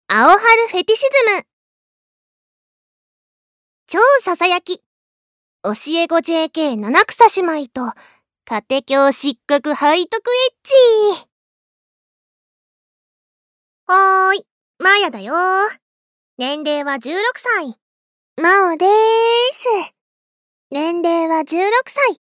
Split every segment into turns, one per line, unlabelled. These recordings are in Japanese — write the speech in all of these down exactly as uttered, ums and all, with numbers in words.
青春フェティシズム。超ささやき。教え子 ジェーケー 七草姉妹と家庭教失格背徳エッチ。はーい、まやだよ。年齢はじゅうろくさい。まおでーす。年齢はじゅうろくさい。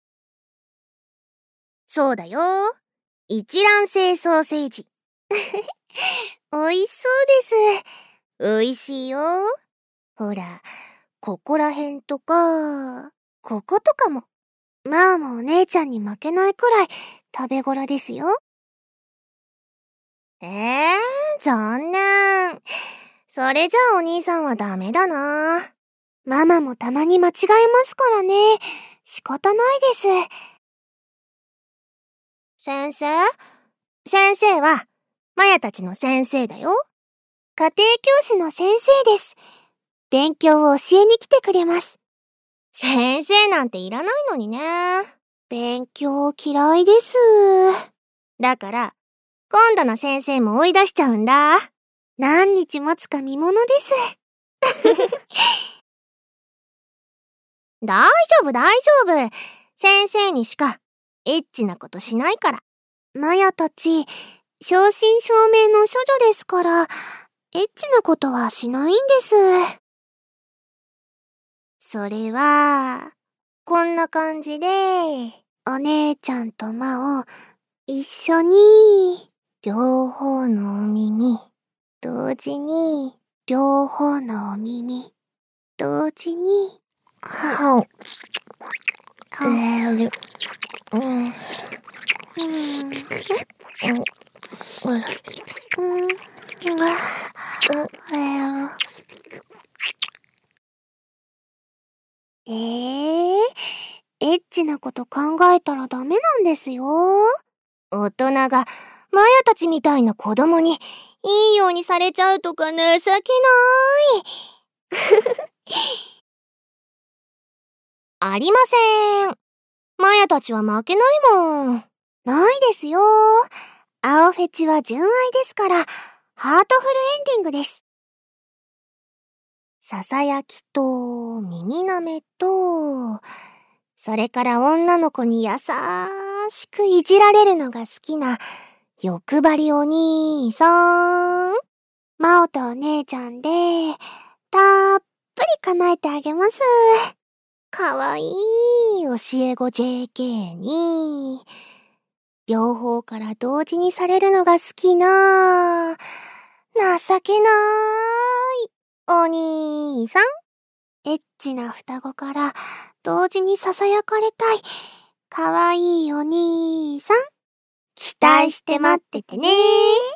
そうだよ。一卵性ソーセージ。おいしそうです。おいしいよ。ほら、ここらへんとか、こことかも。まあもお姉ちゃんに負けないくらい食べ頃ですよ。えー、残念。それじゃあお兄さんはダメだな。ママもたまに間違えますからね。仕方ないです。先生？先生は、マヤたちの先生だよ。家庭教師の先生です。勉強を教えに来てくれます。先生なんていらないのにね。勉強嫌いです。だから、今度の先生も追い出しちゃうんだ。何日持つか見ものです。大丈夫大丈夫。先生にしかエッチなことしないから。マヤたち、正真正銘の処女ですから、エッチなことはしないんです。それは、こんな感じで、お姉ちゃんとマオ、一緒に、両方のお耳、同時に、両方のお耳、同時に、はう、はう、うん、うん、うん、うん、えー、エッチなこと考えたらダメなんですよ。大人がマヤたちみたいな子供にいいようにされちゃうとか情けない。ありません。マヤたちは負けないもん。ないですよ。青フェチは純愛ですから、ハートフルエンディングです。ささやきと耳なめと、それから女の子に優しくいじられるのが好きな欲張りお兄さん。マオとお姉ちゃんで、たっぷり叶えてあげます。かわいい教え子 ジェーケー に、両方から同時にされるのが好きな、情けないお兄さん。エッチな双子から同時に囁かれたい、かわいいお兄さん。期待して待っててね。